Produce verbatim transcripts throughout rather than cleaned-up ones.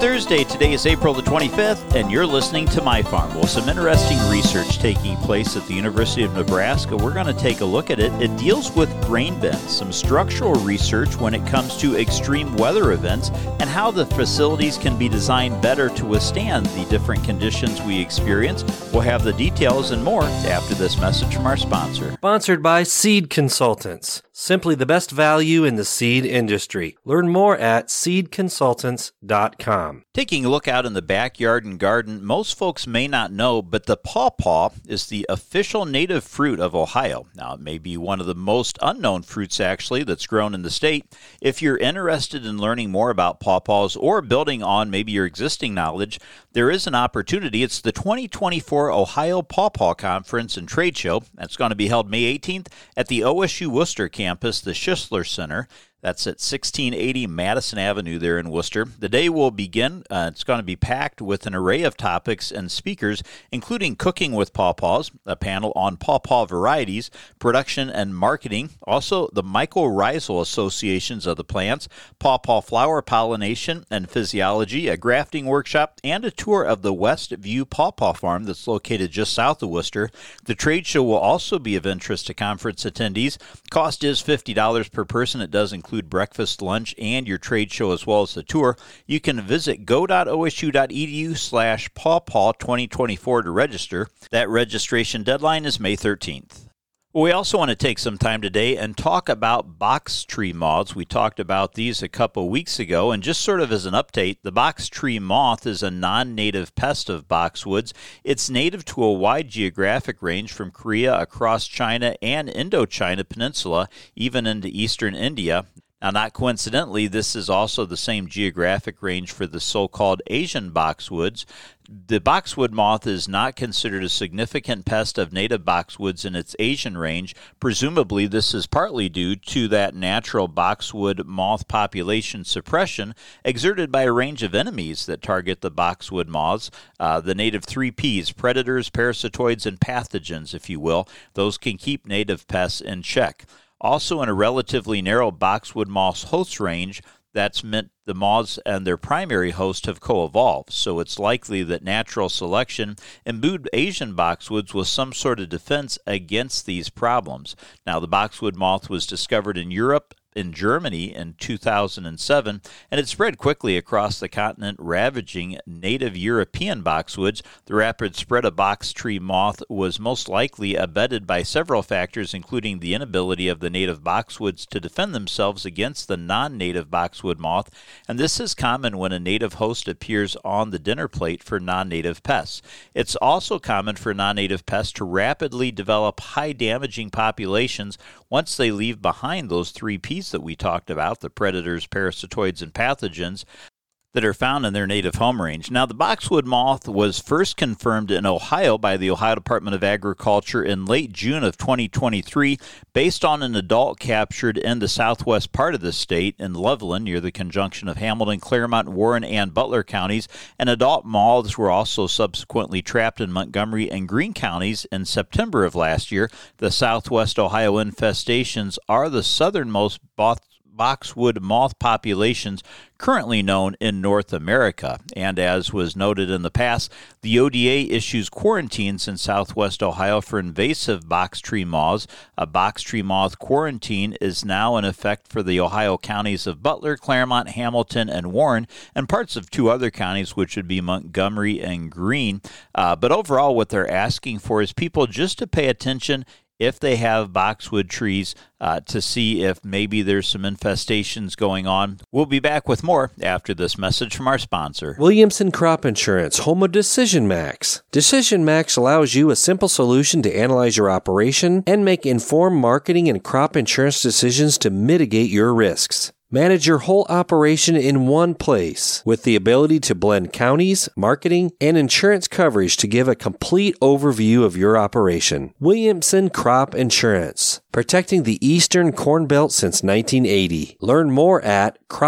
Thursday. Today is April the twenty-fifth, and you're listening to My Farm. Well, some interesting research taking place at the University of Nebraska. We're going to take a look at it. It deals with grain bins, some structural research when it comes to extreme weather events, and how the facilities can be designed better to withstand the different conditions we experience. We'll have the details and more after this message from our sponsor. Sponsored by Seed Consultants. Simply the best value in the seed industry. Learn more at seed consultants dot com. Taking a look out in the backyard and garden, most folks may not know, but the pawpaw is the official native fruit of Ohio. Now, it may be one of the most unknown fruits, actually, that's grown in the state. If you're interested in learning more about pawpaws or building on maybe your existing knowledge, there is an opportunity. It's the twenty twenty-four Ohio Pawpaw Conference and Trade Show. That's going to be held May eighteenth at the O S U Worcester campus, the Schisler Center. That's at sixteen eighty Madison Avenue there in Worcester. The day will begin. Uh, it's going to be packed with an array of topics and speakers, including cooking with pawpaws, a panel on pawpaw varieties, production and marketing, also the mycorrhizal associations of the plants, pawpaw flower pollination and physiology, a grafting workshop, and a tour of the West View Pawpaw Farm that's located just south of Worcester. The trade show will also be of interest to conference attendees. Cost is fifty dollars per person. It does include include breakfast, lunch, and your trade show as well as the tour. You can visit go dot o s u dot e d u slash pawpaw twenty twenty-four to register. That registration deadline is May thirteenth. We also want to take some time today and talk about box tree moths. We talked about these a couple weeks ago, and just sort of as an update, the box tree moth is a non-native pest of boxwoods. It's native to a wide geographic range from Korea across China and Indochina Peninsula, even into eastern India. Now, not coincidentally, this is also the same geographic range for the so-called Asian boxwoods. The boxwood moth is not considered a significant pest of native boxwoods in its Asian range. Presumably, this is partly due to that natural boxwood moth population suppression exerted by a range of enemies that target the boxwood moths, uh, the native three Ps, predators, parasitoids, and pathogens, if you will. Those can keep native pests in check. Also, in a relatively narrow boxwood moth's host range, that's meant the moths and their primary host have co-evolved, so it's likely that natural selection imbued Asian boxwoods with some sort of defense against these problems. Now, the boxwood moth was discovered in Europe, in Germany in two thousand seven, and it spread quickly across the continent, ravaging native European boxwoods. The rapid spread of box tree moth was most likely abetted by several factors, including the inability of the native boxwoods to defend themselves against the non-native boxwood moth, and this is common when a native host appears on the dinner plate for non-native pests. It's also common for non-native pests to rapidly develop high-damaging populations once they leave behind those three Ps that we talked about, the predators, parasitoids, and pathogens that are found in their native home range. Now, the boxwood moth was first confirmed in Ohio by the Ohio Department of Agriculture in late June of twenty twenty-three, based on an adult captured in the southwest part of the state in Loveland, near the conjunction of Hamilton, Claremont, Warren, and Butler counties. And adult moths were also subsequently trapped in Montgomery and Greene counties in September of last year. The southwest Ohio infestations are the southernmost both boxwood moth populations currently known in North America. And as was noted in the past, the O D A issues quarantines in southwest Ohio for invasive box tree moths. A box tree moth quarantine is now in effect for the Ohio counties of Butler, Claremont, Hamilton, and Warren, and parts of two other counties, which would be Montgomery and Greene. Uh, but overall, what they're asking for is people just to pay attention if they have boxwood trees, uh, to see if maybe there's some infestations going on. We'll be back with more after this message from our sponsor. Williamson Crop Insurance, home of Decision Max. Decision Max allows you a simple solution to analyze your operation and make informed marketing and crop insurance decisions to mitigate your risks. Manage your whole operation in one place with the ability to blend counties, marketing, and insurance coverage to give a complete overview of your operation. Williamson Crop Insurance, protecting the Eastern Corn Belt since nineteen eighty. Learn more at crop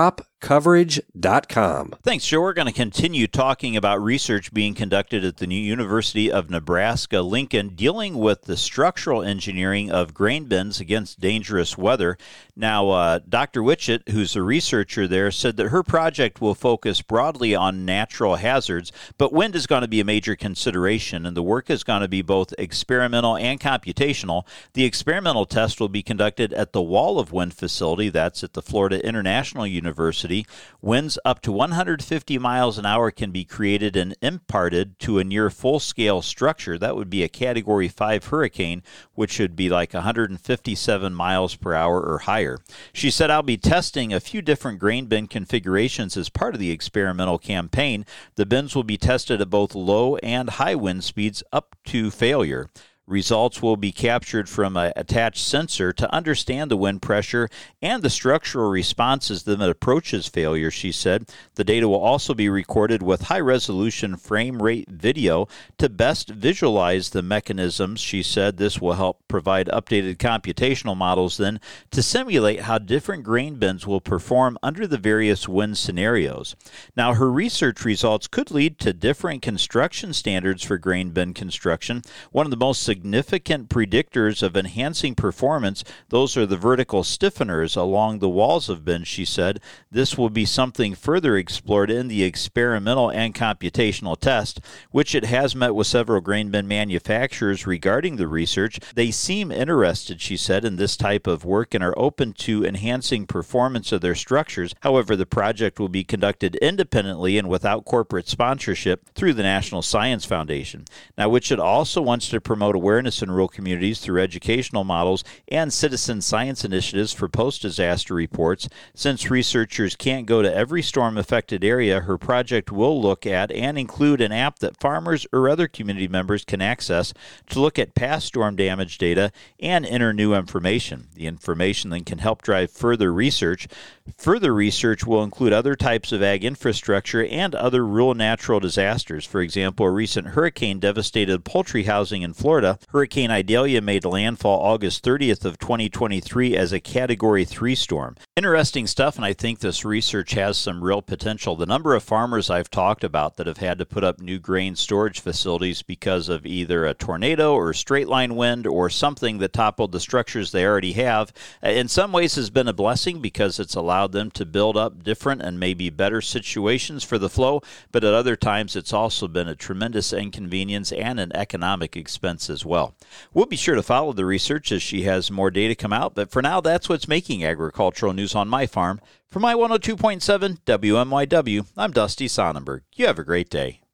coverage dot com. Thanks, Joe. We're going to continue talking about research being conducted at the New University of Nebraska-Lincoln dealing with the structural engineering of grain bins against dangerous weather. Now, uh, Doctor Witchett, who's a researcher there, said that her project will focus broadly on natural hazards, but wind is going to be a major consideration, and the work is going to be both experimental and computational. The experimental test will be conducted at the Wall of Wind facility. That's at the Florida International University. Winds up to one hundred fifty miles an hour can be created and imparted to a near full-scale structure. That would be a Category five hurricane, which should be like one hundred fifty-seven miles per hour or higher. She said, I'll be testing a few different grain bin configurations as part of the experimental campaign. The bins will be tested at both low and high wind speeds up to failure. Results will be captured from an attached sensor to understand the wind pressure and the structural responses that approaches failure, she said. The data will also be recorded with high-resolution frame rate video to best visualize the mechanisms, she said. This will help provide updated computational models then to simulate how different grain bins will perform under the various wind scenarios. Now, her research results could lead to different construction standards for grain bin construction. One of the most significant predictors of enhancing performance, those are the vertical stiffeners along the walls of bins, she said. This will be something further explored in the experimental and computational test, which it has met with several grain bin manufacturers regarding the research. They seem interested, she said, in this type of work and are open to enhancing performance of their structures. However, the project will be conducted independently and without corporate sponsorship through the National Science Foundation. Now, which it also wants to promote awareness in rural communities through educational models and citizen science initiatives for post-disaster reports. Since researchers can't go to every storm-affected area, her project will look at and include an app that farmers or other community members can access to look at past storm damage data and enter new information. The information then can help drive further research. Further research will include other types of ag infrastructure and other rural natural disasters. For example, a recent hurricane devastated poultry housing in Florida. Hurricane Idalia made landfall August thirtieth of twenty twenty-three as a Category three storm. Interesting stuff, and I think this research has some real potential. The number of farmers I've talked about that have had to put up new grain storage facilities because of either a tornado or straight line wind or something that toppled the structures they already have, in some ways has been a blessing because it's allowed them to build up different and maybe better situations for the flow, but at other times it's also been a tremendous inconvenience and an economic expense as well. We'll be sure to follow the research as she has more data come out, but for now, that's what's making agricultural news on my farm. For my one oh two point seven W M Y W, I'm Dusty Sonnenberg. You have a great day.